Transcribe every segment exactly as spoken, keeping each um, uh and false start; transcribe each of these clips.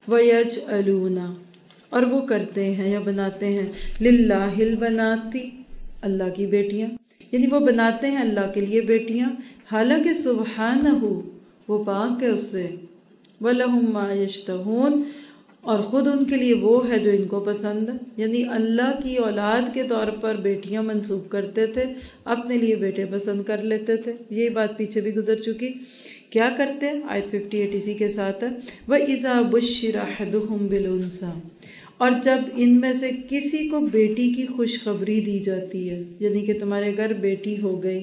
وَيَجْعَلُونَ اور وہ کرتے ہیں یا بناتے ہیں لِلَّهِ الْبَنَاتِ اللہ کی بیٹیاں، یعنی وہ بناتے ہیں اللہ کے لیے بیٹیاں، حالانکہ سبحانہ وہ پاک ہے اس سے، وَلَهُم مَّا يَشْتَهُونَ اور خود ان کے لیے وہ ہے جو ان کو پسند ہے، یعنی اللہ کی اولاد کے طور پر بیٹیاں منسوب کرتے تھے، اپنے لیے بیٹے پسند کر لیتے تھے، یہی بات پیچھے بھی گزر چکی۔ کیا کرتے ہیں؟ آیت اٹھاون اسی کے ساتھ ہے، وَإِذَا بُشِّرَ أَحَدُهُم بِالْأُنثىٰ اور جب ان میں سے کسی کو بیٹی کی خوشخبری دی جاتی ہے، یعنی کہ تمہارے گھر بیٹی ہو گئی،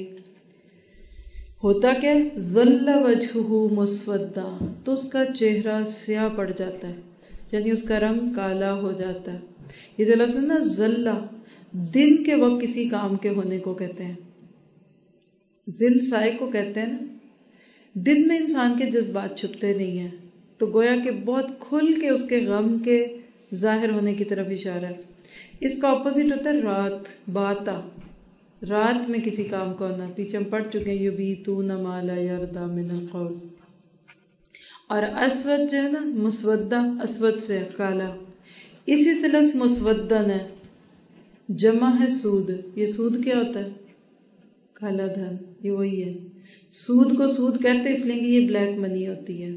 ہوتا کیا ظل وجهه مسودا تو اس کا چہرہ سیاہ پڑ جاتا ہے، یعنی اس کا رنگ کالا ہو جاتا ہے۔ یہ جو لفظ ہے نا ظل، دن کے وقت کسی کام کے ہونے کو کہتے ہیں، ظل سائے کو کہتے ہیں نا، دن میں انسان کے جذبات چھپتے نہیں ہیں، تو گویا کہ بہت کھل کے اس کے غم کے ظاہر ہونے کی طرف اشارہ ہے۔ اس کا اپوزٹ ہوتا ہے رات، باتا، رات میں کسی کام کا ہونا، پیچھے ہم پڑھ چکے ہیں یبیتون ما لا یرضی من القول۔ اور اسود جو ہے نا مسودہ، اسود سے کالا، اسی سے لفظ مسودن ہے، جمع ہے سود۔ یہ سود کیا ہوتا ہے؟ کالا دھن، یہ وہی ہے۔ سود کو سود کہتے اس لیے کہ یہ بلیک منی ہوتی ہے،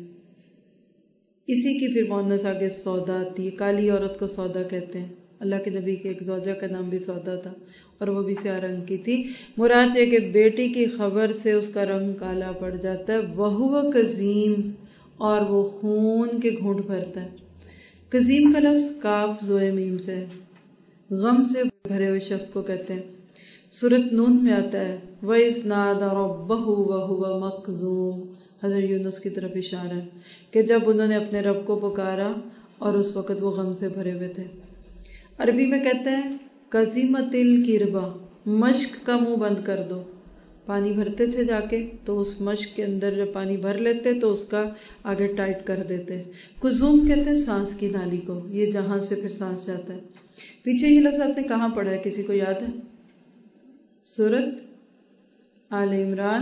اسی کی پھر مونس آگے سودا آتی ہے، کالی عورت کو سودا کہتے ہیں۔ اللہ کے نبی کے ایک زوجہ کا نام بھی سودا تھا اور وہ بھی سیاہ رنگ کی تھی۔ مراد یہ کہ بیٹی کی خبر سے اس کا رنگ کالا پڑ جاتا ہے، وَهُوَ کظیم اور وہ خون کے گھونٹ بھرتا ہے۔ کظیم کا لفظ کاف زوئے میم سے ہے، غم سے بھرے ہوئے شخص کو کہتے ہیں۔ سورۃ نون میں آتا ہے وَإِذْ نَادَى رَبَّهُ وَهُوَ مَكْظُومٌ، حضرت یونس کی طرف اشارہ ہے کہ جب انہوں نے اپنے رب کو پکارا اور اس وقت وہ غم سے بھرے ہوئے تھے۔ عربی میں کہتے ہیں کظیمۃ الکربہ، مشک کا منہ بند کر دو۔ پانی بھرتے تھے جا کے تو اس مشک کے اندر جب پانی بھر لیتے تو اس کا آگے ٹائٹ کر دیتے۔ کزوم کہتے ہیں سانس کی نالی کو، یہ جہاں سے پھر سانس جاتا ہے۔ پیچھے یہ لفظ آپ نے کہاں پڑھا ہے، کسی کو یاد ہے؟ سورۃ آل عمران،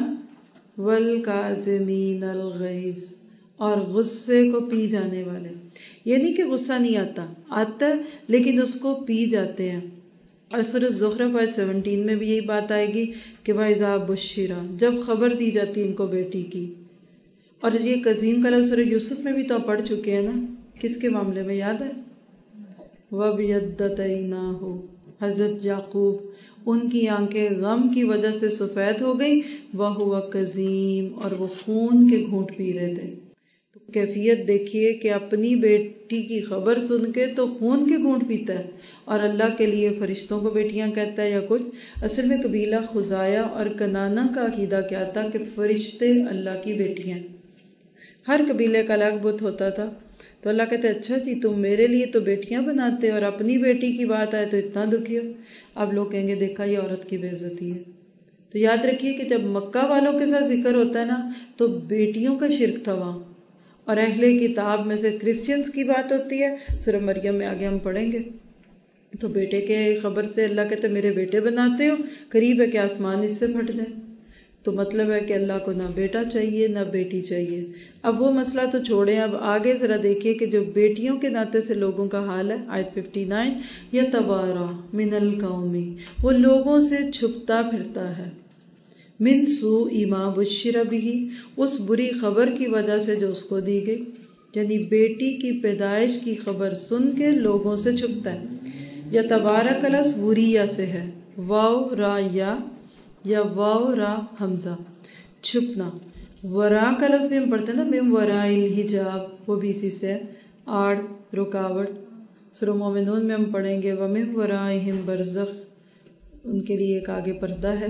والکاظمین الغیظ اور غصے کو پی جانے والے، یعنی کہ غصہ نہیں آتا، آتا ہے لیکن اس کو پی جاتے ہیں۔ اور سورۃ زخرف آیت سترہ میں بھی یہی بات آئے گی کہ وَإِذَا بُشِّرَ جب خبر دی جاتی ان کو بیٹی کی۔ اور یہ قزیم کا لفظ سورۃ یوسف میں بھی تو پڑھ چکے ہیں نا، کس کے معاملے میں یاد ہے؟ وَبِيَضَّتْ عَيْنَاهُ حضرت یعقوب، ان کی آنکھیں غم کی وجہ سے سفید ہو گئی، وَهُوَ کظیم اور وہ خون کے گھونٹ پی رہے تھے۔ تو کیفیت دیکھیے کہ اپنی بیٹی کی خبر سن کے تو خون کے گھونٹ پیتا ہے، اور اللہ کے لیے فرشتوں کو بیٹیاں کہتا ہے یا کچھ۔ اصل میں قبیلہ خزاعہ اور کنانہ کا عقیدہ کیا تھا کہ فرشتے اللہ کی بیٹیاں، ہر قبیلے کا الگ بت ہوتا تھا۔ تو اللہ کہتے ہیں اچھا جی تم میرے لیے تو بیٹیاں بناتے اور اپنی بیٹی کی بات آئے تو اتنا دکھی ہو۔ اب لوگ کہیں گے دیکھا یہ عورت کی بے عزتی ہے۔ تو یاد رکھیے کہ جب مکہ والوں کے ساتھ ذکر ہوتا ہے نا تو بیٹیوں کا شرک تھا وہاں، اور اہل کتاب میں سے کرسچنز کی بات ہوتی ہے، سورہ مریم میں آگے ہم پڑھیں گے۔ تو بیٹے کے خبر سے اللہ کہتے میرے بیٹے بناتے ہو، قریب ہے کہ آسمان اس سے پھٹ جائے۔ تو مطلب ہے کہ اللہ کو نہ بیٹا چاہیے نہ بیٹی چاہیے۔ اب وہ مسئلہ تو چھوڑیں، اب آگے ذرا دیکھیے کہ جو بیٹیوں کے ناطے سے لوگوں کا حال ہے۔ آیت उनسٹھ، یتوارا من القوم وہ لوگوں سے چھپتا پھرتا ہے، من سوء ما بشر بہ اس بری خبر کی وجہ سے جو اس کو دی گئی، یعنی بیٹی کی پیدائش کی خبر سن کے لوگوں سے چھپتا ہے۔ یتوارا کا لفظ وریا سے ہے، واو را یا یا واو را حمزہ، چھپنا۔ ورا کا لفظ بھی ہم پڑھتے ہیں نا، من وراء الحجاب، وہ بھی اسی سے ہے، آڑ، رکاوٹ۔ سورہ مومنون میں ہم پڑھیں گے وَمِن وَرَائِهِمْ بَرْزَخٌ، ان کے لیے ایک آگے پردہ ہے،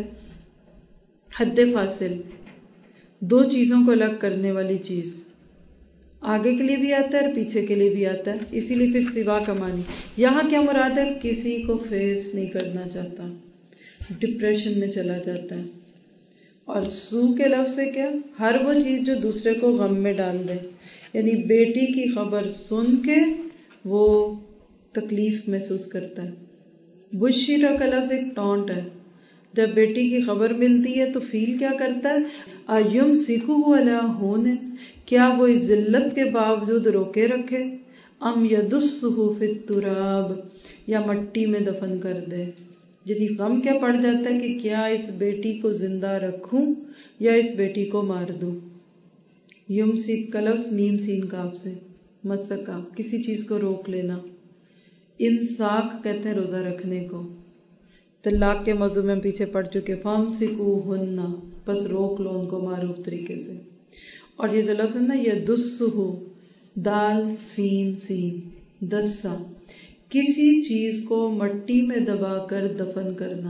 حد فاصل، دو چیزوں کو الگ کرنے والی چیز۔ آگے کے لیے بھی آتا ہے اور پیچھے کے لیے بھی آتا ہے، اسی لیے پھر سوا کا معنی۔ یہاں کیا مراد ہے؟ کسی کو فیس نہیں کرنا چاہتا، ڈپریشن میں چلا جاتا ہے۔ اور سو کے لفظ سے کیا؟ ہر وہ چیز جو دوسرے کو غم میں ڈال دے، یعنی بیٹی کی خبر سن کے وہ تکلیف محسوس کرتا ہے۔ بشیرہ کا لفظ ایک ٹونٹ ہے، جب بیٹی کی خبر ملتی ہے تو فیل کیا کرتا ہے؟ اَيُمْسِكُهُ عَلَىٰ هُونٍ کیا وہ اس ذلت کے باوجود روکے رکھے؟ ام یدسہ فی التراب، یا مٹی میں دفن کر دے. یعنی غم کیا پڑ جاتا ہے کہ کیا اس بیٹی کو زندہ رکھوں یا اس بیٹی کو مار دوں. یمسک کا لفظ میم سین کاف سے، مسکا کسی چیز کو روک لینا. امساک کہتے ہیں روزہ رکھنے کو. طلاق کے موضوع میں پیچھے پڑ چکے، فامسکوہن، بس روک لو ان کو معروف طریقے سے. اور یہ جو لفظ ہے نا یدسہ، دال سین سین، دسا کسی چیز کو مٹی میں دبا کر دفن کرنا،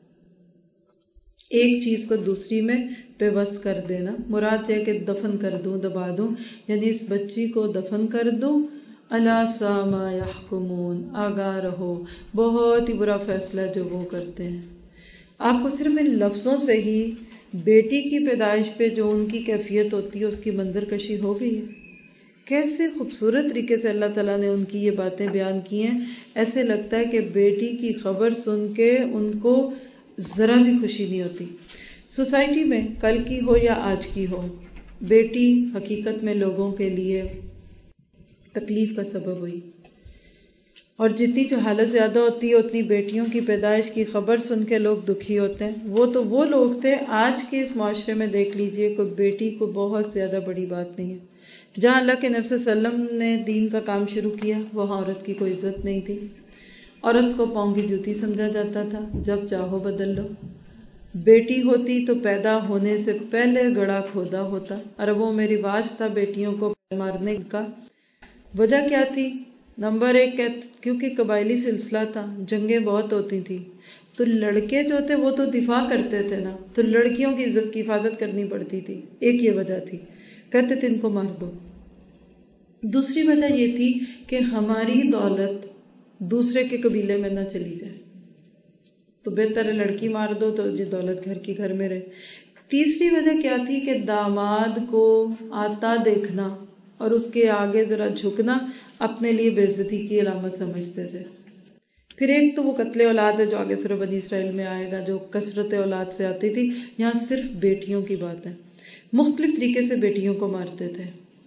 ایک چیز کو دوسری میں پیوست کر دینا. مراد یہ کہ دفن کر دوں، دبا دوں، یعنی اس بچی کو دفن کر دوں. الا ساء ما یحکمون، آگاہ رہو بہت ہی برا فیصلہ جو وہ کرتے ہیں. آپ کو صرف ان لفظوں سے ہی بیٹی کی پیدائش پہ جو ان کی کیفیت ہوتی ہے اس کی منظر کشی ہو گئی ہے. کیسے خوبصورت طریقے سے اللہ تعالیٰ نے ان کی یہ باتیں بیان کی ہیں. ایسے لگتا ہے کہ بیٹی کی خبر سن کے ان کو ذرا بھی خوشی نہیں ہوتی. سوسائٹی میں کل کی ہو یا آج کی ہو، بیٹی حقیقت میں لوگوں کے لیے تکلیف کا سبب ہوئی. اور جتنی جو حالت زیادہ ہوتی ہے اتنی بیٹیوں کی پیدائش کی خبر سن کے لوگ دکھی ہوتے ہیں. وہ تو وہ لوگ تھے، آج کے اس معاشرے میں دیکھ لیجئے کوئی بیٹی کو بہت زیادہ بڑی بات نہیں ہے. جہاں اللہ کے نبی صلی اللہ علیہ وسلم نے دین کا کام شروع کیا وہاں عورت کی کوئی عزت نہیں تھی. عورت کو پاؤں کی جوتی سمجھا جاتا تھا، جب چاہو بدل لو. بیٹی ہوتی تو پیدا ہونے سے پہلے گڑھا کھودا ہوتا. عربوں میں رواج تھا بیٹیوں کو مارنے کا. وجہ کیا تھی؟ نمبر ایک کیونکہ قبائلی سلسلہ تھا، جنگیں بہت ہوتی تھیں، تو لڑکے جو تھے وہ تو دفاع کرتے تھے نا، تو لڑکیوں کی عزت کی حفاظت کرنی پڑتی تھی. ایک یہ وجہ تھی، کہتے تھے ان کو مار دو. دوسری وجہ یہ تھی کہ ہماری دولت دوسرے کے قبیلے میں نہ چلی جائے، تو بہتر ہے لڑکی مار دو تو یہ دولت گھر کی گھر میں رہے. تیسری وجہ کیا تھی کہ داماد کو آتا دیکھنا اور اس کے آگے ذرا جھکنا اپنے لیے بے عزتی کی علامت سمجھتے تھے. پھر ایک تو وہ قتل اولاد ہے جو آگے سورہ بنی اسرائیل میں آئے گا، جو کثرت اولاد سے آتی تھی. یہاں صرف بیٹیوں کی بات ہے. مختلف طریقے سے بیٹیوں کو مارتے تھے.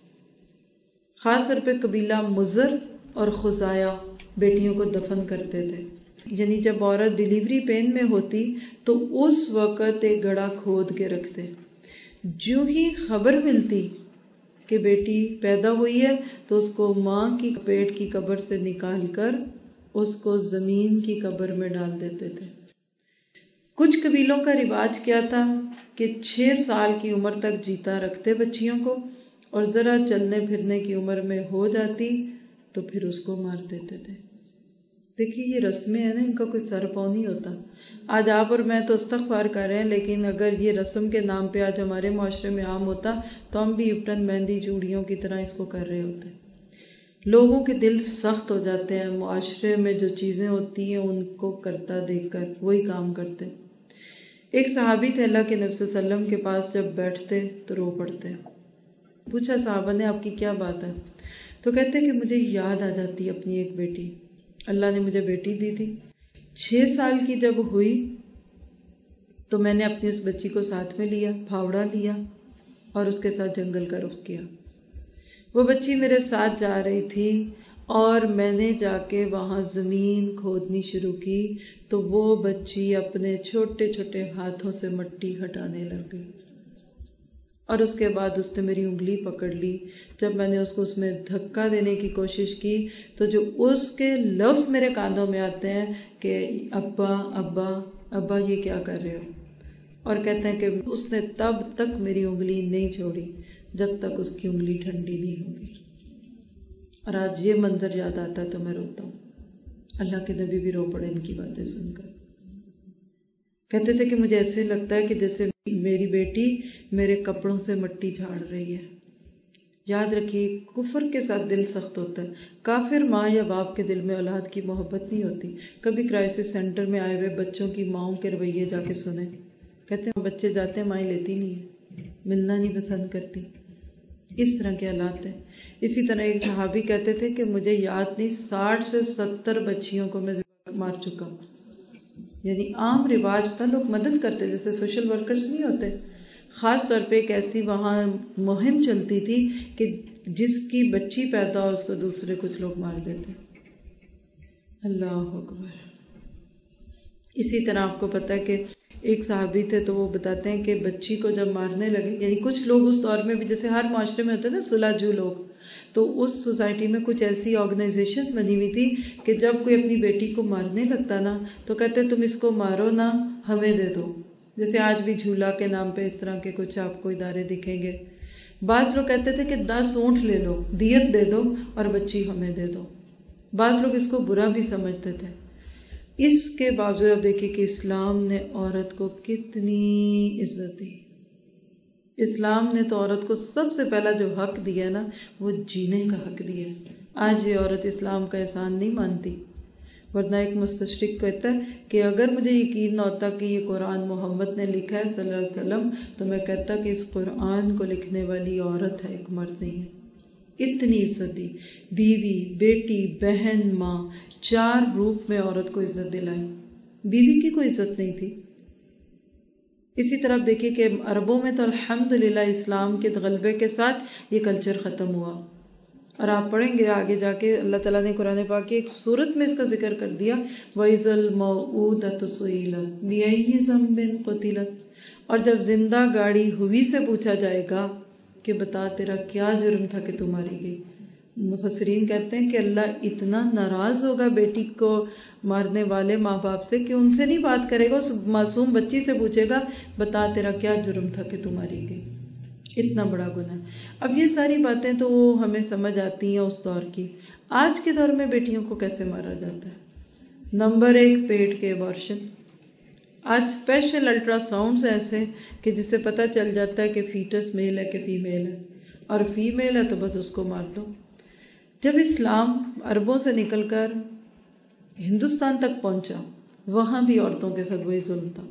خاص طور پہ قبیلہ مضر اور خزاعہ بیٹیوں کو دفن کرتے تھے. یعنی جب عورت ڈیلیوری پین میں ہوتی تو اس وقت ایک گڑھا کھود کے رکھتے. جو ہی خبر ملتی کہ بیٹی پیدا ہوئی ہے تو اس کو ماں کی پیٹ کی قبر سے نکال کر اس کو زمین کی قبر میں ڈال دیتے تھے. کچھ قبیلوں کا رواج کیا تھا کہ چھ سال کی عمر تک جیتا رکھتے بچیوں کو، اور ذرا چلنے پھرنے کی عمر میں ہو جاتی تو پھر اس کو مار دیتے تھے. دیکھیے یہ رسمیں ہیں نا، ان کا کوئی سر پاؤں نہیں ہوتا. آج آپ اور میں تو استغفار کر رہے ہیں، لیکن اگر یہ رسم کے نام پہ آج ہمارے معاشرے میں عام ہوتا تو ہم بھی ابٹن مہندی چوڑیوں کی طرح اس کو کر رہے ہوتے. لوگوں کے دل سخت ہو جاتے ہیں معاشرے میں جو چیزیں ہوتی ہیں ان کو کرتا دیکھ کر، وہی کام کرتے. ایک صحابی تھے اللہ کے نبی صلی اللہ علیہ وسلم کے پاس، جب بیٹھتے تو رو پڑتے. پوچھا صحابہ نے آپ کی کیا بات ہے؟ تو کہتے کہ مجھے یاد آ جاتی اپنی ایک بیٹی، اللہ نے مجھے بیٹی دی تھی. چھ سال کی جب ہوئی تو میں نے اپنی اس بچی کو ساتھ میں لیا، پھاوڑا لیا اور اس کے ساتھ جنگل کا رخ کیا. وہ بچی میرے ساتھ جا رہی تھی اور میں نے جا کے وہاں زمین کھودنی شروع کی تو وہ بچی اپنے چھوٹے چھوٹے ہاتھوں سے مٹی ہٹانے لگ گئی. اور اس کے بعد اس نے میری انگلی پکڑ لی. جب میں نے اس کو اس میں دھکا دینے کی کوشش کی تو جو اس کے لفظ میرے کانوں میں آتے ہیں کہ ابا ابا ابا یہ کیا کر رہے ہو، اور کہتے ہیں کہ اس نے تب تک میری انگلی نہیں چھوڑی جب تک اس کی انگلی ٹھنڈی نہیں ہوگی. اور آج یہ منظر یاد آتا ہے تو میں روتا ہوں. اللہ کے نبی بھی رو پڑے ان کی باتیں سن کر. کہتے تھے کہ مجھے ایسے لگتا ہے کہ جیسے میری بیٹی میرے کپڑوں سے مٹی جھاڑ رہی ہے. یاد رکھیے کفر کے ساتھ دل سخت ہوتا ہے. کافر ماں یا باپ کے دل میں اولاد کی محبت نہیں ہوتی. کبھی کرائسس سینٹر میں آئے ہوئے بچوں کی ماؤں کے رویے جا کے سنیں. کہتے ہیں بچے جاتے ہیں مائیں لیتی نہیں ہے، ملنا نہیں پسند کرتی. اس طرح کے حالات ہیں. اسی طرح ایک صحابی کہتے تھے کہ مجھے یاد نہیں ساٹھ سے ستر بچیوں کو میں مار چکا ہوں. یعنی عام رواج تھا، لوگ مدد کرتے جیسے سوشل ورکرز نہیں ہوتے. خاص طور پہ ایک ایسی وہاں مہم چلتی تھی کہ جس کی بچی پیدا ہو اس کو دوسرے کچھ لوگ مار دیتے. اللہ اکبر. اسی طرح آپ کو پتہ ہے کہ ایک صحابی تھے تو وہ بتاتے ہیں کہ بچی کو جب مارنے لگے، یعنی کچھ لوگ اس دور میں بھی، جیسے ہر معاشرے میں ہوتے ہیں نا صلح جو لوگ، تو اس سوسائٹی میں کچھ ایسی آرگنائزیشنز بنی ہوئی تھی کہ جب کوئی اپنی بیٹی کو مارنے لگتا نا تو کہتے تم اس کو مارو نا، ہمیں دے دو. جیسے آج بھی جھولا کے نام پہ اس طرح کے کچھ آپ کو ادارے دکھیں گے. بعض لوگ کہتے تھے کہ دس اونٹ لے لو، دیت دے دو اور بچی ہمیں دے دو. بعض لوگ اس کو برا بھی سمجھتے تھے. اس کے باوجود اب دیکھیے کہ اسلام نے عورت کو کتنی عزت دی. اسلام نے تو عورت کو سب سے پہلا جو حق دیا نا وہ جینے کا حق دیا. آج یہ عورت اسلام کا احسان نہیں مانتی، ورنہ ایک مستشرق کہتا ہے کہ اگر مجھے یقین نہ ہوتا کہ یہ قرآن محمد نے لکھا ہے صلی اللہ علیہ وسلم تو میں کہتا کہ اس قرآن کو لکھنے والی عورت ہے، ایک مرد نہیں ہے. اتنی عزت دی. بیوی، بیٹی، بہن، ماں، چار روپ میں عورت کو عزت دلائی. بیوی کی کوئی عزت نہیں تھی. اسی طرح دیکھیے کہ عربوں میں تو الحمدللہ اسلام کے غلبے کے ساتھ یہ کلچر ختم ہوا. اور آپ پڑھیں گے آگے جا کے اللہ تعالیٰ نے قرآن پاک کی ایک سورت میں اس کا ذکر کر دیا، وَإِذَا الْمَوْءُودَةُ سُئِلَتْ بِأَيِّ ذَنبٍ قُتِلَتْ. اور جب زندہ گاڑی ہوئی سے پوچھا جائے گا کہ بتا تیرا کیا جرم تھا کہ تم ماری گئی. مفسرین کہتے ہیں کہ اللہ اتنا ناراض ہوگا بیٹی کو مارنے والے ماں باپ سے کہ ان سے نہیں بات کرے گا، اس معصوم بچی سے پوچھے گا بتا تیرا کیا جرم تھا کہ تم ماری گئی. اتنا بڑا گناہ. اب یہ ساری باتیں تو ہمیں سمجھ آتی ہیں اس دور کی. آج کے دور میں بیٹیوں کو کیسے مارا جاتا ہے؟ نمبر ایک، پیٹ کے ابارشن. آج اسپیشل الٹرا ساؤنڈز ایسے کہ جس سے پتہ چل جاتا ہے کہ فیٹس میل ہے کہ فیمیل ہے، اور فیمیل ہے تو بس اس کو مار دو. جب اسلام عربوں سے نکل کر ہندوستان تک پہنچا وہاں بھی عورتوں کے ساتھ وہی ظلم تھا.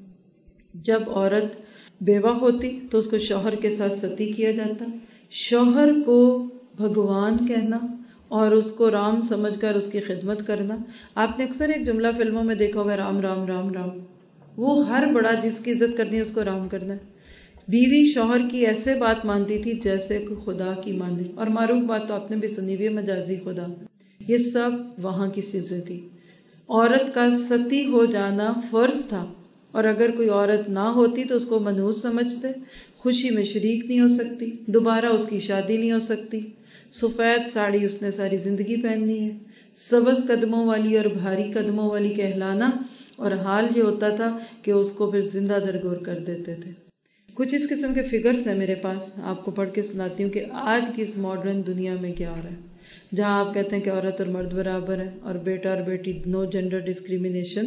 جب عورت بیوہ ہوتی تو اس کو شوہر کے ساتھ ستی کیا جاتا، شوہر کو بھگوان کہنا اور اس کو رام سمجھ کر اس کی خدمت کرنا. آپ نے اکثر ایک جملہ فلموں میں دیکھا ہوگا، رام رام رام رام. وہ ہر بڑا جس کی عزت کرنی ہے اس کو رام کرنا ہے. بیوی شوہر کی ایسے بات مانتی تھی جیسے کہ خدا کی مانی، اور معروف بات تو آپ نے بھی سنی ہوئی ہے، مجازی خدا. یہ سب وہاں کی چیزیں تھی. عورت کا ستی ہو جانا فرض تھا، اور اگر کوئی عورت نہ ہوتی تو اس کو منحوس سمجھتے، خوشی میں شریک نہیں ہو سکتی، دوبارہ اس کی شادی نہیں ہو سکتی. سفید ساڑی اس نے ساری زندگی پہننی ہے، سبز قدموں والی اور بھاری قدموں والی کہلانا، اور حال یہ ہوتا تھا کہ اس کو پھر زندہ درگور کر دیتے تھے. کچھ اس قسم کے فگرز ہیں میرے پاس، آپ کو پڑھ کے سناتی ہوں کہ آج کی اس ماڈرن دنیا میں کیا ہو رہا ہے، جہاں آپ کہتے ہیں کہ عورت اور مرد برابر ہیں اور بیٹا اور بیٹی نو جینڈر ڈسکریمنیشن.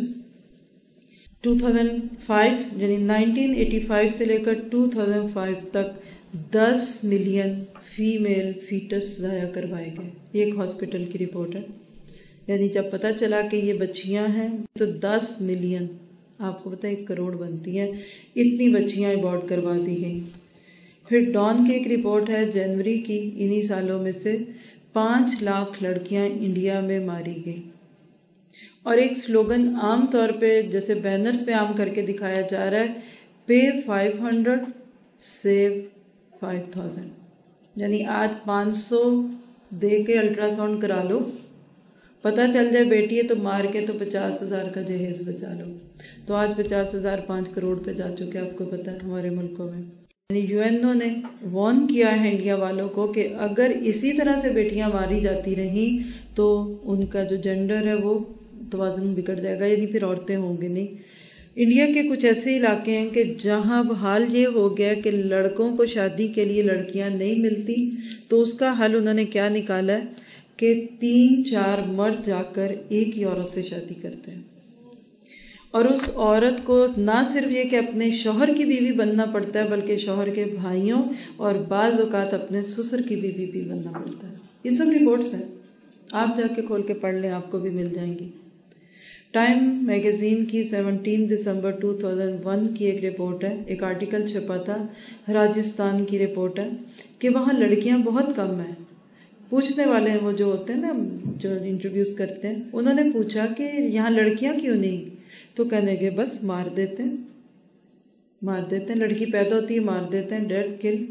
دو ہزار پانچ یعنی نائنٹین ایٹی فائیو سے لے کر دو ہزار پانچ تک دس ملین فیمیل فیٹس ضائع کروائے گئے. یہ ایک ہاسپٹل کی رپورٹ ہے. یعنی جب پتہ چلا کہ یہ بچیاں ہیں تو دس ملین، آپ کو پتہ ہے ایک کروڑ بنتی ہیں، اتنی بچیاں ابارٹ کروا دی گئیں. پھر ڈان کی ایک رپورٹ ہے جنوری کی، انہی سالوں میں سے پانچ لاکھ لڑکیاں انڈیا میں ماری گئیں. اور ایک سلوگن عام طور پہ جیسے بینرز پہ عام کر کے دکھایا جا رہا ہے، pay five hundred save five thousand. یعنی آج پانچ سو دے کے الٹرا ساؤنڈ کرا لو، پتہ چل جائے بیٹی ہے تو مار کے تو پچاس ہزار کا جہیز بچا لو. تو آج پچاس ہزار پانچ کروڑ پہ جا چکے، آپ کو پتہ ہے ہمارے ملکوں میں. یعنی یو این او نے وارن کیا ہے انڈیا والوں کو کہ اگر اسی طرح سے بیٹیاں ماری جاتی رہیں تو ان کا جو جینڈر ہے وہ توازن بگڑ جائے گا، یعنی پھر عورتیں ہوں گی نہیں. انڈیا کے کچھ ایسے علاقے ہیں کہ جہاں حال یہ ہو گیا کہ لڑکوں کو شادی کے لیے لڑکیاں نہیں ملتی، تو اس کا حل انہوں نے کیا نکالا ہے کہ تین چار مرد جا کر ایک ہی عورت سے شادی کرتے ہیں، اور اس عورت کو نہ صرف یہ کہ اپنے شوہر کی بیوی بننا پڑتا ہے بلکہ شوہر کے بھائیوں اور بعض اوقات اپنے سسر کی بیوی بھی بننا پڑتا ہے. یہ سب رپورٹس ہیں، آپ جا کے کھول کے پڑھ لیں، آپ کو بھی مل جائیں گی. ٹائم میگزین کی سیونٹین دسمبر دو ہزار ایک کی ایک رپورٹ ہے، ایک آرٹیکل چھپا تھا، راجستھان کی رپورٹ ہے کہ وہاں لڑکیاں بہت کم ہیں. پوچھنے والے ہیں وہ جو ہوتے ہیں نا جو انٹرویوز کرتے ہیں، انہوں نے پوچھا کہ یہاں لڑکیاں کیوں نہیں، تو کہنے گے بس مار دیتے ہیں مار دیتے ہیں لڑکی پیدا ہوتی ہے مار دیتے ہیں، ڈیڈ کل.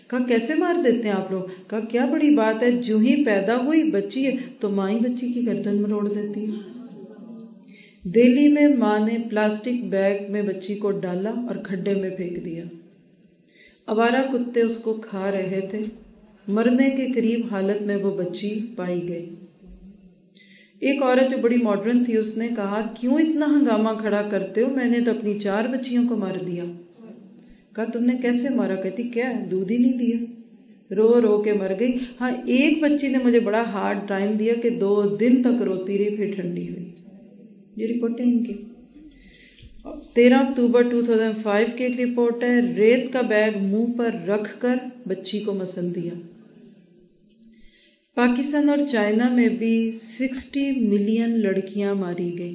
کہا کیسے مار دیتے ہیں آپ لوگ؟ کہا کیا بڑی بات ہے، جو ہی پیدا ہوئی بچی ہے تو ماں ہی بچی کی گردن مروڑ دیتی ہے۔ دہلی میں ماں نے پلاسٹک بیگ میں بچی کو ڈالا اور کھڈے میں پھینک دیا، آوارہ کتے اس کو کھا رہے تھے، مرنے کے قریب حالت میں وہ بچی پائی گئی۔ ایک عورت جو بڑی ماڈرن تھی اس نے کہا کیوں اتنا ہنگامہ کھڑا کرتے ہو، میں نے تو اپنی چار بچیوں کو مار دیا۔ کہا تم نے کیسے مارا؟ کہتی کیا دودھ ہی نہیں دیا، رو رو کے مر گئی۔ ہاں ایک بچی نے مجھے بڑا ہارڈ ٹائم دیا کہ دو دن تک روتی رہی پھر ٹھنڈی ہوئی۔ یہ رپورٹ ہے ان کی۔ تیرہ اکتوبر دو ہزار پانچ کی ایک رپورٹ ہے، ریت کا بیگ منہ پر رکھ کر بچی کو مسل دیا۔ پاکستان اور چائنا میں بھی سکسٹی ملین لڑکیاں ماری گئی۔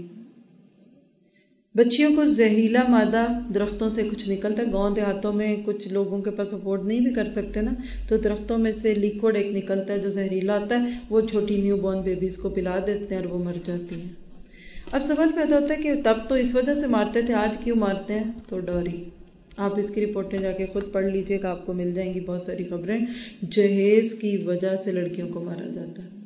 بچیوں کو زہریلا مادہ درختوں سے کچھ نکلتا ہے، گاؤں دیہاتوں میں کچھ لوگوں کے پاس افورڈ نہیں بھی کر سکتے نا، تو درختوں میں سے لیکوڈ ایک نکلتا ہے جو زہریلا آتا ہے، وہ چھوٹی نیو بورن بیبیز کو پلا دیتے ہیں اور وہ مر جاتی ہیں۔ اب سوال پیدا ہوتا ہے کہ تب تو اس وجہ سے مارتے تھے، آج کیوں مارتے ہیں؟ تو ڈوری، آپ اس کی رپورٹیں جا کے خود پڑھ لیجئے کہ آپ کو مل جائیں گی بہت ساری خبریں، جہیز کی وجہ سے لڑکیوں کو مارا جاتا ہے۔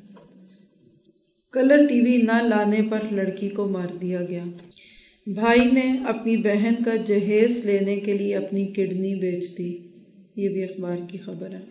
کلر ٹی وی نہ لانے پر لڑکی کو مار دیا گیا۔ بھائی نے اپنی بہن کا جہیز لینے کے لیے اپنی کڈنی بیچ دی، یہ بھی اخبار کی خبر ہے۔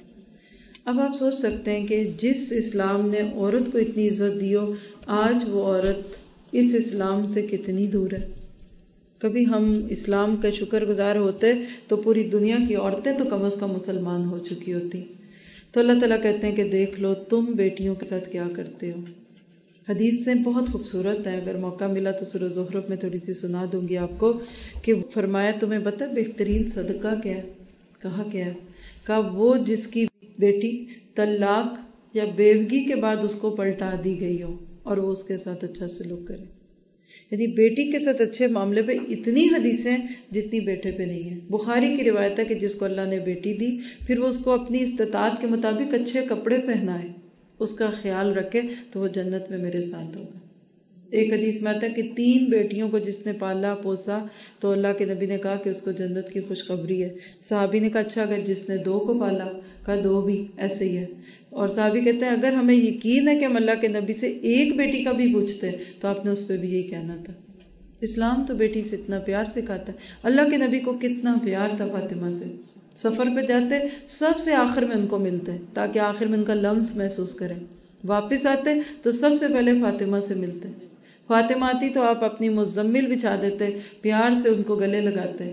اب آپ سوچ سکتے ہیں کہ جس اسلام نے عورت کو اتنی عزت دی ہو، آج وہ عورت اس اسلام سے کتنی دور ہے۔ کبھی ہم اسلام کا شکر گزار ہوتے تو پوری دنیا کی عورتیں تو کم از کم مسلمان ہو چکی ہوتی۔ تو اللہ تعالیٰ کہتے ہیں کہ دیکھ لو تم بیٹیوں کے ساتھ کیا کرتے ہو۔ حدیث سے بہت خوبصورت ہے، اگر موقع ملا تو سورہ زخرف میں تھوڑی سی سنا دوں گی آپ کو، کہ فرمایا تمہیں پتہ بہترین صدقہ کیا ہے؟ کہا کیا ہے؟ کہا وہ جس کی بیٹی طلاق یا بیوگی کے بعد اس کو پلٹا دی گئی ہو اور وہ اس کے ساتھ اچھا سلوک کرے۔ یعنی بیٹی کے ساتھ اچھے معاملے پہ اتنی حدیثیں جتنی بیٹے پہ نہیں ہیں۔ بخاری کی روایت ہے کہ جس کو اللہ نے بیٹی دی پھر وہ اس کو اپنی استطاعت کے مطابق اچھے کپڑے پہنائے، اس کا خیال رکھے تو وہ جنت میں میرے ساتھ ہوگا۔ ایک حدیث میں آتا ہے کہ تین بیٹیوں کو جس نے پالا پوسا تو اللہ کے نبی نے کہا کہ اس کو جنت کی خوشخبری ہے۔ صحابی نے کہا اچھا اگر جس نے دو کو پالا؟ کہا دو بھی ایسے ہی ہے۔ اور صحابی کہتے ہیں اگر ہمیں یقین ہے کہ ہم اللہ کے نبی سے ایک بیٹی کا بھی پوچھتے تو آپ نے اس پہ بھی یہی کہنا تھا۔ اسلام تو بیٹی سے اتنا پیار سکھاتا ہے۔ اللہ کے نبی کو کتنا پیار تھا فاطمہ سے، سفر پہ جاتے سب سے آخر میں ان کو ملتے تاکہ آخر میں ان کا لمس محسوس کریں، واپس آتے تو سب سے پہلے فاطمہ سے ملتے، فاطمہ آتی تو آپ اپنی مزمل بچھا دیتے، پیار سے ان کو گلے لگاتے،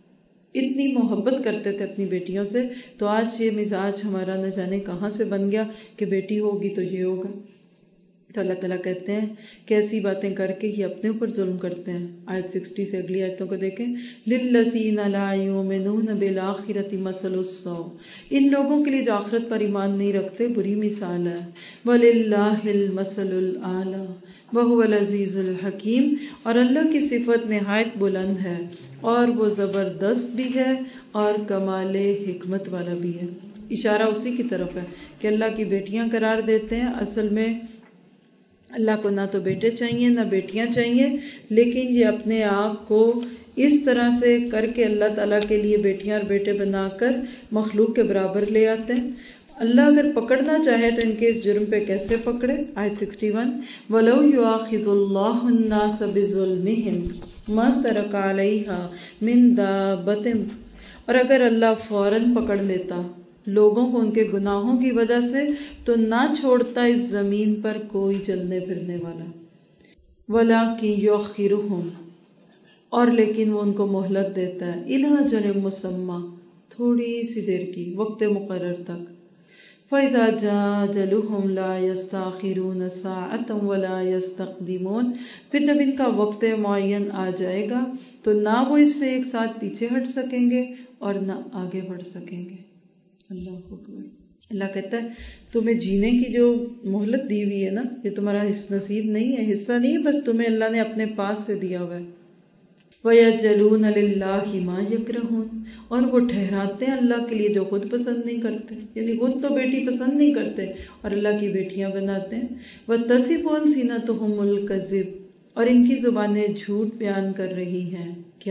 اتنی محبت کرتے تھے اپنی بیٹیوں سے۔ تو آج یہ مزاج ہمارا نہ جانے کہاں سے بن گیا کہ بیٹی ہوگی تو یہ ہوگا۔ تو اللہ تعالیٰ کہتے ہیں کہ ایسی باتیں کر کے یہ اپنے اوپر ظلم کرتے ہیں۔ آیت سکسٹی سے اگلی آیتوں کو دیکھیں، لِلَّذِينَ لَا يُؤْمِنُونَ بِالْآخِرَةِ مَثَلُ السَّوْءِ، ان لوگوں کے لیے جو آخرت پر ایمان نہیں رکھتے بری مثال ہے۔ وَلِلَّهِ الْمَثَلُ الْأَعْلَىٰ وَهُوَ الْعَزِيزُ الْحَكِيمُ، اور اللہ کی صفت نہایت بلند ہے اور وہ زبردست بھی ہے اور کمال حکمت والا بھی ہے۔ اشارہ اسی کی طرف ہے کہ اللہ کی بیٹیاں قرار دیتے ہیں، اصل میں اللہ کو نہ تو بیٹے چاہیے نہ بیٹیاں چاہیے، لیکن یہ اپنے آپ کو اس طرح سے کر کے اللہ تعالیٰ کے لیے بیٹیاں اور بیٹے بنا کر مخلوق کے برابر لے آتے ہیں۔ اللہ اگر پکڑنا چاہے تو ان کے اس جرم پہ کیسے پکڑے؟ آیت سکسٹی ون، وَلَوْ يُؤَاخِذُ اللَّهُ النَّاسَ بِظُلْمِهِمْ مَا تَرَكَ عَلَيْهَا مِن دَابَّةٍ، اور اگر اللہ فوراً پکڑ لیتا لوگوں کو ان کے گناہوں کی وجہ سے تو نہ چھوڑتا اس زمین پر کوئی چلنے پھرنے والا۔ وَلَٰكِن يُؤَخِّرُهُمْ، اور لیکن وہ ان کو مہلت دیتا ہے، إِلَىٰ أَجَلٍ مُّسَمًّى، تھوڑی سی دیر کی، وقت مقرر تک۔ فَإِذَا جَاءَ أَجَلُهُمْ لَا يَسْتَأْخِرُونَ سَاعَةً وَلَا يَسْتَقْدِمُونَ، پھر جب ان کا وقت معین آ جائے گا تو نہ وہ اس سے ایک ساتھ پیچھے ہٹ سکیں گے اور نہ آگے بڑھ سکیں گے۔ اللہ اکبر۔ اللہ کہتا ہے تمہیں جینے کی جو مہلت دی ہوئی ہے نا، یہ تمہارا نصیب نہیں ہے، حصہ نہیں ہے، بس تمہیں اللہ نے اپنے پاس سے دیا ہوا ہے۔ وَيَجْعَلُونَ لِلَّهِ مَا يَكْرَهُونَ، اور وہ ٹھہراتے ہیں اللہ کے لیے جو خود پسند نہیں کرتے، یعنی خود تو بیٹی پسند نہیں کرتے اور اللہ کی بیٹیاں بناتے ہیں۔ وَتَصِفُ أَلْسِنَتُهُمُ الْكَذِبَ، اور ان کی زبانیں جھوٹ بیان کر رہی ہیں۔ کیا؟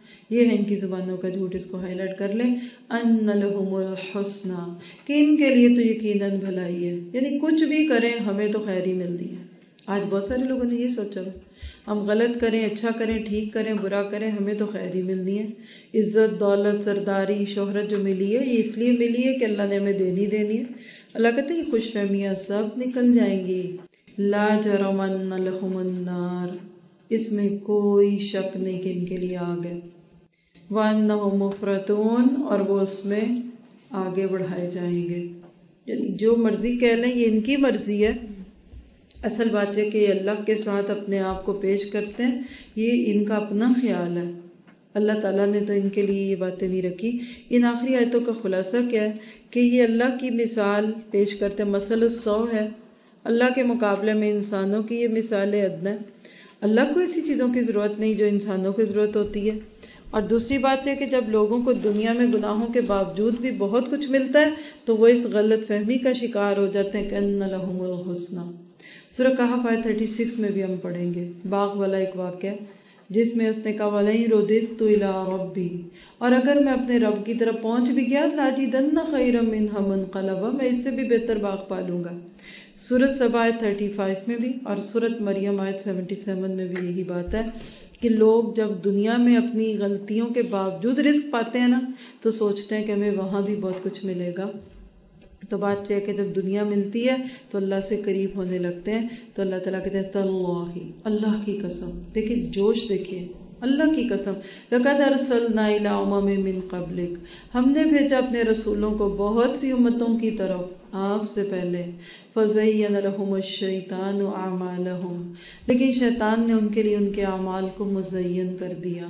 یہ ہے ان کی زبانوں کا جھوٹ، اس کو ہائی لائٹ کر لیں، ان لہم الحسنی، کہ ان کے لیے تو یقیناً بھلائی ہے، یعنی کچھ بھی کریں ہمیں تو خیر ہی ملتی ہے۔ آج بہت سارے لوگوں نے یہ سوچا ہوا، ہم غلط کریں، اچھا کریں، ٹھیک کریں، برا کریں، ہمیں تو خیر ہی ملنی ہے۔ عزت، دولت، سرداری، شہرت جو ملی ہے یہ اس لیے ملی ہے کہ اللہ نے ہمیں دینی دینی ہے۔ اللہ کہتے ہیں یہ خوش فہمیاں سب نکل جائیں گی۔ لا جرم ان لہم النار، اس میں کوئی شک نہیں کہ ان کے لیے آگ ہے۔ وَأَنَّهُمْ مُفْرَطُونَ، اور وہ اس میں آگے بڑھائے جائیں گے، یعنی جو مرضی کہہ لیں یہ ان کی مرضی ہے، اصل بات ہے کہ یہ اللہ کے ساتھ اپنے آپ کو پیش کرتے ہیں، یہ ان کا اپنا خیال ہے، اللہ تعالیٰ نے تو ان کے لیے یہ باتیں نہیں رکھی۔ ان آخری آیتوں کا خلاصہ کیا ہے کہ یہ اللہ کی مثال پیش کرتے ہیں، مثل السو ہے، اللہ کے مقابلے میں انسانوں کی یہ مثال ادنیٰ ہے۔ اللہ کو ایسی چیزوں کی ضرورت نہیں جو انسانوں کی ضرورت ہوتی ہے۔ اور دوسری بات ہے کہ جب لوگوں کو دنیا میں گناہوں کے باوجود بھی بہت کچھ ملتا ہے تو وہ اس غلط فہمی کا شکار ہو جاتے ہیں کہ ان لہم الحسنی۔ سورہ کہف آیت چھتیس میں بھی ہم پڑھیں گے باغ والا ایک واقعہ جس میں اس نے کہا وَلَئِن رُدِدتُّ إِلَىٰ رَبِّي، اور اگر میں اپنے رب کی طرف پہنچ بھی گیا لَأَجِدَنَّ خَيْرًا مِّنْهَا مُنقَلَبًا، میں اس سے بھی بہتر باغ پالوں گا۔ سورۃ سبا آیت پینتیس میں بھی اور سورۃ مریم آیت ستہتر میں بھی یہی بات ہے کہ لوگ جب دنیا میں اپنی غلطیوں کے باوجود رزق پاتے ہیں نا تو سوچتے ہیں کہ ہمیں وہاں بھی بہت کچھ ملے گا۔ تو بات یہ ہے کہ جب دنیا ملتی ہے تو اللہ سے قریب ہونے لگتے ہیں، تو اللہ تعالیٰ کہتے ہیں تاللہ، اللہ کی قسم، دیکھیے جوش، دیکھیے اللہ کی قسم، لقد ارسلنا الی امم من قبلک، ہم نے بھیجا اپنے رسولوں کو بہت سی امتوں کی طرف آپ سے پہلے، فزین لہم الشیطان اعمالہم، لیکن شیطان نے ان کے لیے ان کے اعمال کو مزین کر دیا،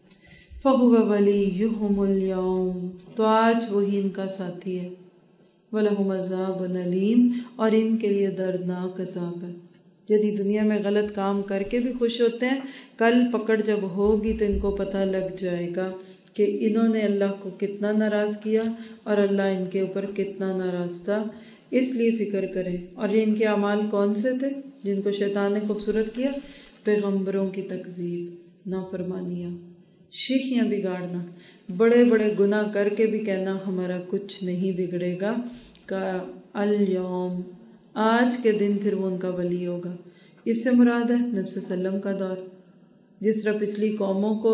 فہو ولیہم اليوم، تو آج وہی ان کا ساتھی ہے، وَلَهُمْ عَذَابٌ أَلِيمٌ، اور ان کے لیے دردناک عذاب ہے۔ یدی دنیا میں غلط کام کر کے بھی خوش ہوتے ہیں، کل پکڑ جب ہوگی تو ان کو پتہ لگ جائے گا کہ انہوں نے اللہ کو کتنا ناراض کیا اور اللہ ان کے اوپر کتنا ناراض تھا۔ اس لیے فکر کریں۔ اور یہ ان کے اعمال کون سے تھے جن کو شیطان نے خوبصورت کیا؟ پیغمبروں کی تکذیب، نافرمانیاں، شیخیاں بگاڑنا، بڑے بڑے گناہ کر کے بھی کہنا ہمارا کچھ نہیں بگڑے گا، کا الیوم، آج کے دن پھر وہ ان کا ولی ہوگا۔ اس سے مراد ہے نبی صلی اللہ علیہ وسلم کا دور۔ جس طرح پچھلی قوموں کو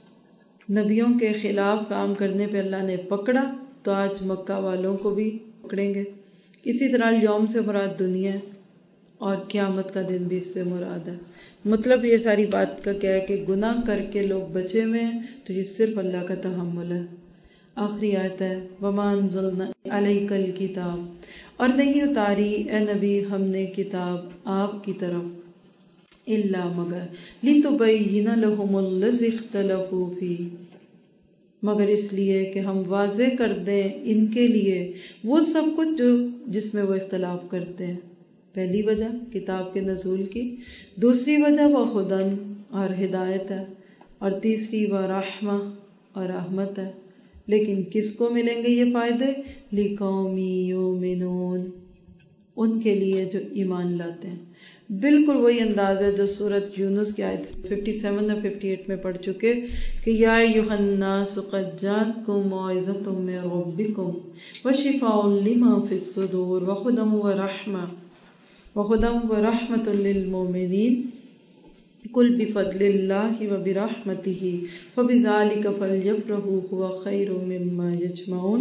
نبیوں کے خلاف کام کرنے پہ اللہ نے پکڑا تو آج مکہ والوں کو بھی پکڑیں گے۔ اسی طرح الیوم سے مراد دنیا ہے اور قیامت کا دن بھی اس سے مراد ہے۔ مطلب یہ ساری بات کا کیا ہے کہ گناہ کر کے لوگ بچے ہوئے ہیں تو یہ صرف اللہ کا تحمل ہے۔ آخری آیت ہے وَمَا أَنزَلْنَا عَلَيْكَ الْكِتَابَ، اور نہیں اتاری اے نبی ہم نے کتاب آپ کی طرف، إِلَّا مگر لِتُبَيِّنَ لَهُمُ الَّذِي اخْتَلَفُوا فِيهِ، مگر اس لیے کہ ہم واضح کر دیں ان کے لیے وہ سب کچھ جو جس میں وہ اختلاف کرتے ہیں۔ پہلی وجہ کتاب کے نزول کی، دوسری وجہ وہ خدن اور ہدایت ہے، اور تیسری وہ رحمہ اور رحمت ہے۔ لیکن کس کو ملیں گے یہ فائدے؟ لِقَوْمٍ یُؤْمِنُونَ، ان کے لیے جو ایمان لاتے ہیں۔ بالکل وہی انداز ہے جو سورۃ یونس کی آیت سچاون اور اٹھاون میں پڑھ چکے کہ یا ایھا الناس قد جاءتکم موعظۃ من ربکم وشفاء لما فی الصدور وہدی ورحمۃ وہدی ورحمۃ للمؤمنین قل بفضل اللہ وبرحمتہ فبذلک فلیفرحوا ھو خیر مما یجمعون،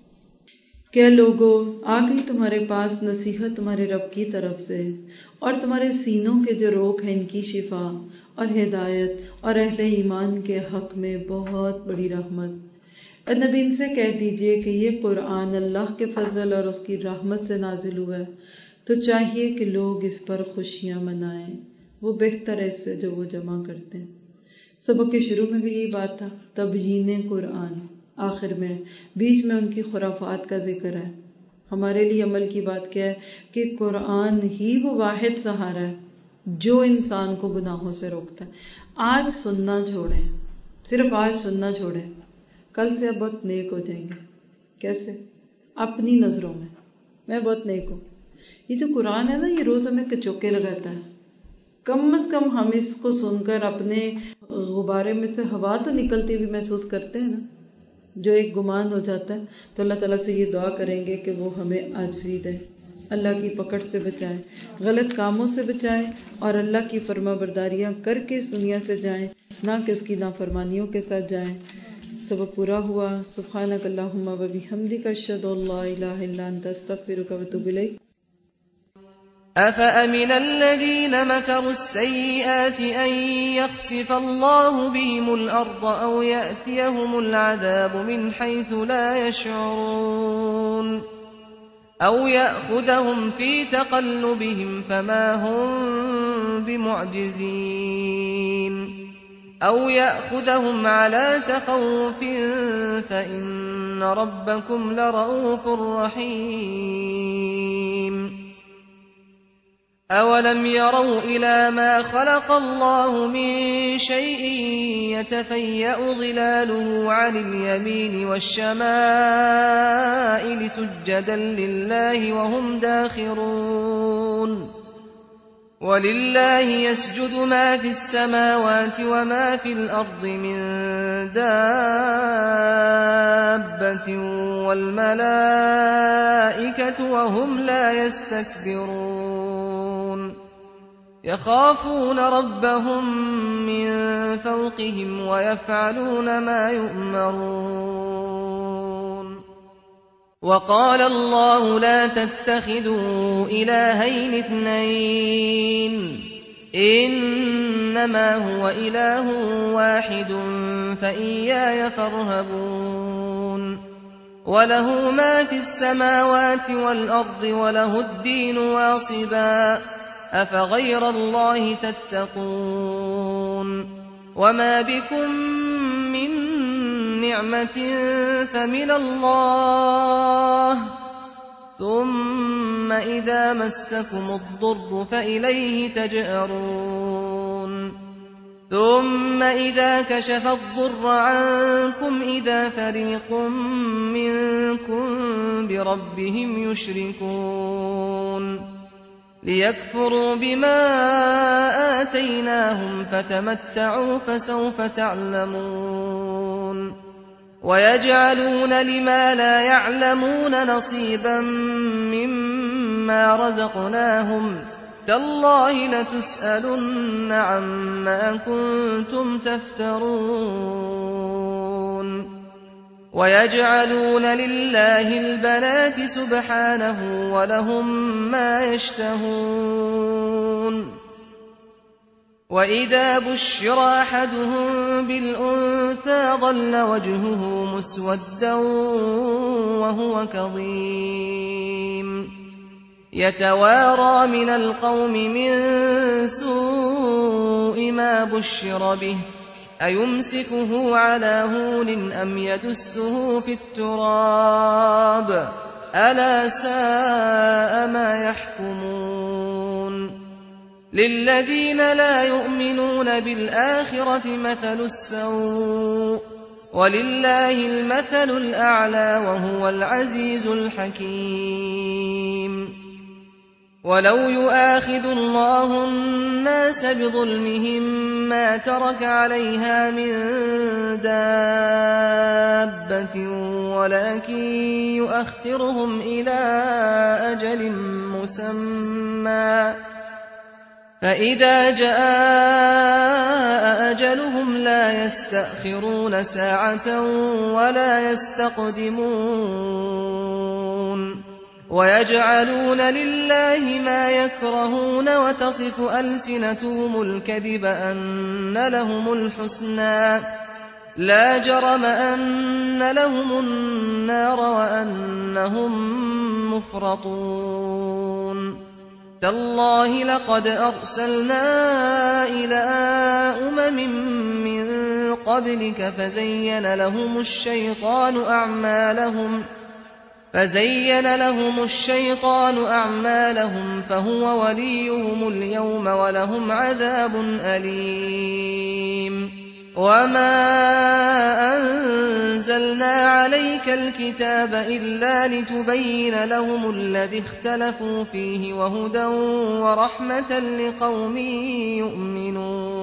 کہ لوگو آ گئی تمہارے پاس نصیحت تمہارے رب کی طرف سے اور تمہارے سینوں کے جو روگ ہیں ان کی شفا اور ہدایت اور اہل ایمان کے حق میں بہت بڑی رحمت۔ اے نبی ان سے کہہ دیجئے کہ یہ قرآن اللہ کے فضل اور اس کی رحمت سے نازل ہوا ہے، تو چاہیے کہ لوگ اس پر خوشیاں منائیں، وہ بہتر ہے اس سے جو وہ جمع کرتے ہیں۔ سبق کے شروع میں بھی یہی بات تھا، تبیین قرآن، آخر میں بیچ میں ان کی خرافات کا ذکر ہے۔ ہمارے لیے عمل کی بات کیا ہے کہ قرآن ہی وہ واحد سہارا ہے جو انسان کو گناہوں سے روکتا ہے۔ آج سننا چھوڑیں، صرف آج سننا چھوڑیں، کل سے آپ بہت نیک ہو جائیں گے۔ کیسے؟ اپنی نظروں میں میں بہت نیک ہوں۔ یہ جو قرآن ہے نا یہ روز ہمیں کچوکے لگاتا ہے، कम से कम हम इसको सुनकर अपने गुब्बारे में से हवा तो निकलती हुई महसूस करते हैं ना, जो एक गुमान हो जाता है। तो अल्लाह ताला से ये दुआ करेंगे कि वो हमें आजिज़ी दे, अल्लाह की पकड़ से बचाए, गलत कामों से बचाए और अल्लाह की फरमाबरदारियां करके इस दुनिया से जाएं, ना कि उसकी नाफरमानियों के साथ जाएं। सबक पूरा हुआ। सुब्हानक अल्लाहुम्मा व बिहम्दिका अशहदु अल्ला इलाहा इल्ला अंता अस्तगफिरुका व अतूबु इलैक। أفأمن الذين مكروا السيئات أن يخسف الله بهم الأرض أو يأتيهم العذاب من حيث لا يشعرون أو يأخذهم في تقلبهم فما هم بمعجزين أو يأخذهم على تخوف فإن ربكم لرءوف رحيم أولم يروا إلى ما خلق الله من شيء يتفيأ ظلاله عن اليمين والشمائل سجدا لله وهم داخرون ولله يسجد ما في السماوات وما في الأرض من دابة والملائكة وهم لا يستكبرون يخافون ربهم من فوقهم ويفعلون ما يؤمرون وقال الله لا تتخذوا إلهين اثنين إنما هو إله واحد فإياي فارهبون وله ما في السماوات والأرض وله الدين واصبا أفغير الله تتقون وما بكم من نعمة فمن الله ثم إذا مسكم الضر فإليه تجأرون ثم إذا كشف الضر عنكم إذا فريق منكم بربهم يشركون ليكفروا بما آتيناهم فتمتعوا فسوف تعلمون ويجعلون لما لا يعلمون نصيبا مما رزقناهم تالله لتسألن عما كنتم تفترون ويجعلون لله البنات سبحانه ولهم ما يشتهون وإذا بشر أحدهم بالأنثى ظل وجهه مسودا وهو كظيم يتوارى من القوم من سوء ما بشر به أيمسكه على هون أم يدسه في التراب ألا ساء ما يحكمون للذين لا يؤمنون بالآخرة مثل السوء ولله المثل الأعلى وهو العزيز الحكيم ولو يؤاخذ الله الناس بظلمهم ما ترك عليها من دابة ولكن يؤخرهم إلى أجل مسمى فإذا جاء أجلهم لا يستأخرون ساعة ولا يستقدمون ويجعلون لله ما يكرهون وتصف ألسنتهم الكذب أن لهم الحسنى لا جرم أن لهم النار وأنهم مفرطون تالله لقد أرسلنا إلى أمم من قبلك فزين لهم الشيطان أعمالهم فزين لهم الشيطان أعمالهم فهو وليهم اليوم ولهم عذاب أليم وما أنزل نزلنا عليك الكتاب إلا لتبين لهم الذي اختلفوا فيه وهدى ورحمة لقوم يؤمنون